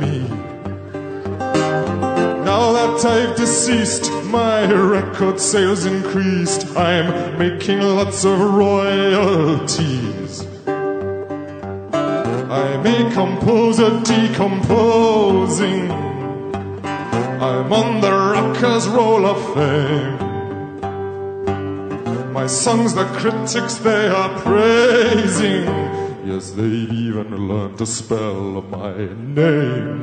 me. Now that I've deceased, my record sales increased. I'm making lots of royalties. I'm a composer decomposing. I'm on the Rockers Roll of Fame. My songs, the critics, they are praising. Yes, they've even learned to spell my name.